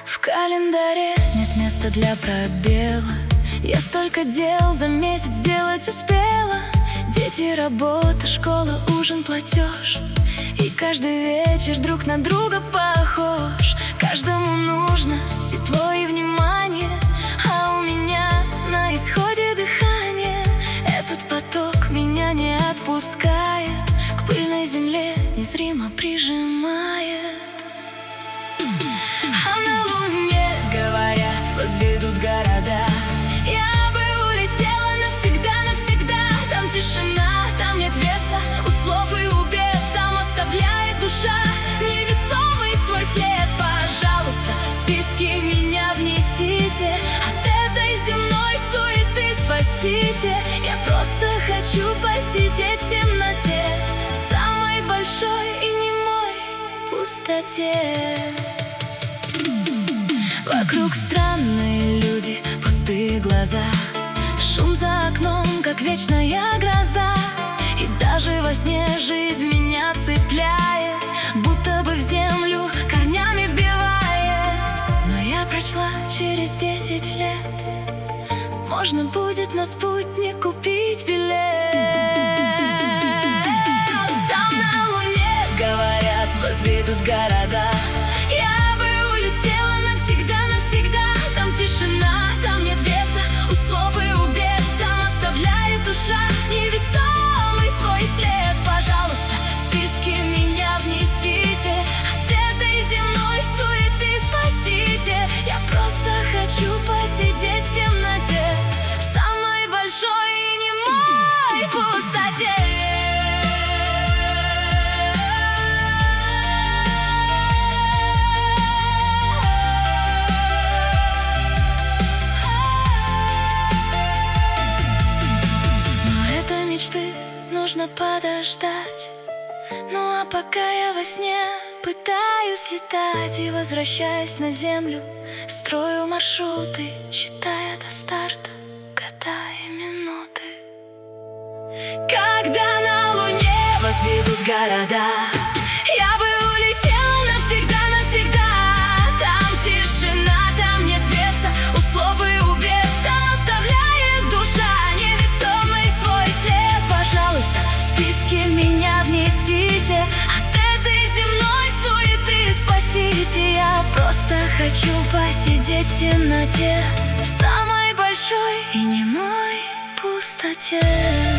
В календаре нет места для пробела. Я столько дел за месяц сделать успела. Дети, работа, школа, ужин, платеж. И каждый вечер друг на друга похож. Каждому нужно тепло и внимание, а у меня на исходе дыхание. Этот поток меня не отпускает, к пыльной земле незримо прижимает. А на Луне, говорят, возведут города. Я бы улетела навсегда, навсегда. Там тишина, там нет веса у слов и у бед. Там оставляет душа невесомый свой след. Пожалуйста, в списки меня внесите, от этой земной суеты спасите. Я просто хочу посидеть в темноте, в самой большой и немой пустоте. Вокруг странные люди, пустые глаза, шум за окном, как вечная гроза. И даже во сне жизнь меня цепляет, будто бы в землю корнями вбивает. Но я прочла, через 10 лет можно будет на спутник купить билет. Там на Луне, говорят, возведут города. Я бы улетела навсегда, навсегда. Там тишина, там нет веса у слов и у бед. Там оставляет душа невесомый свой след. Пожалуйста, в списки меня внесите, от этой земной суеты спасите. Я просто хочу посидеть в темноте, в самой большой и немой пустоте. Мечты нужно подождать. Ну а пока я во сне пытаюсь летать, и возвращаясь на землю, строю маршруты, считая до старта года и минуты. Когда на Луне возведут города, я бы улетела навсегда, навсегда. Там тишина, там нет веса у слов и у бед. Там оставляет душа невесомый свой след. Пожалуйста, в списки меня внесите, от этой земной суеты спасите. Я просто хочу посидеть в темноте, в самой большой и немой пустоте.